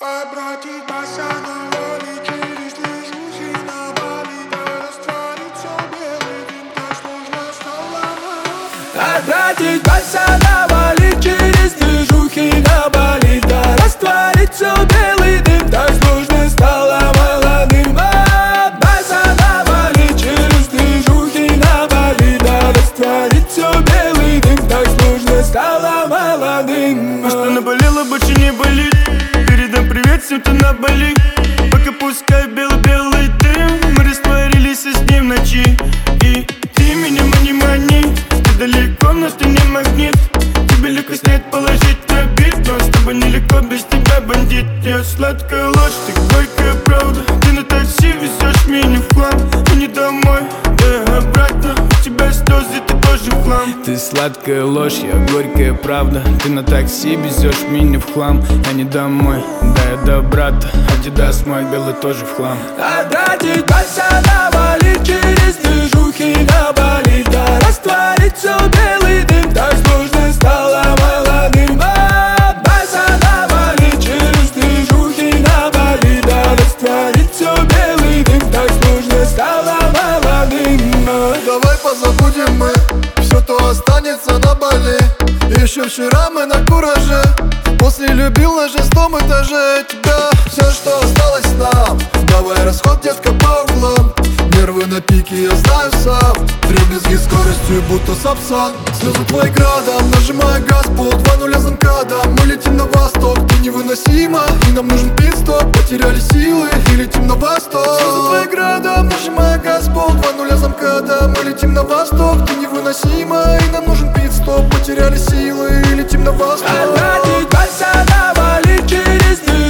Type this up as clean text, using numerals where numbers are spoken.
Обратиться на воли через движухи на Бали, да растворится белый дым, так сложно стало мало. Обратиться на воли через движухи на Бали, да растворится белый дым, так сложно стало молодым. Обратиться на воли через движухи на Бали, да растворится белый дым, так сложно стало молодым. А что наболело, больше не болит. Передам привет всем, кто на Бали. Пока пускай белый-белый дым. Мы растворились с ним в ночи. И ты меня мани-мани. Ты далеко, но ты не магнит. Тебе легко снять, положить на бит. Но с тобой нелегко, без тебя бандит. Я сладкая ложь, ты горькая правда. Ты на такси везешь меня в хлам. Но не домой, да обратно. У тебя слезы, ты тоже в хлам. Ты сладкая ложь, я горькая правда. Ты на такси везешь меня в хлам. Я не домой, да я до брата. Адидас мой белый тоже в хлам. Обратиться на Бали через движухи на Бали, да растворится белый дым, так сложно стало молодым. Обратиться на Бали через движухи на Бали, да растворится белый дым, так сложно стало молодым. Давай позабудем мы все, то останется на Бали. Еще вчера мы на кураже. После любил на 6-м этаже тебя. Все, что осталось нам. Давай расход, детка, по углам. Нервы на пике, я знаю сам. Дребезги скоростью, будто Сапсан. Слезы твои градом, нажимая газ, пол 2-0 замкадом. Мы летим на восток, ты невыносима. И нам нужен пит-стоп, потеряли силы и летим на восток. Слезы твои градом, нажимая газ, пол 2-0 замкадом. Мы летим на восток, ты невыносима. И нам нужен пит-стоп, потеряли силы и летим на восток. Обратиться на Бали через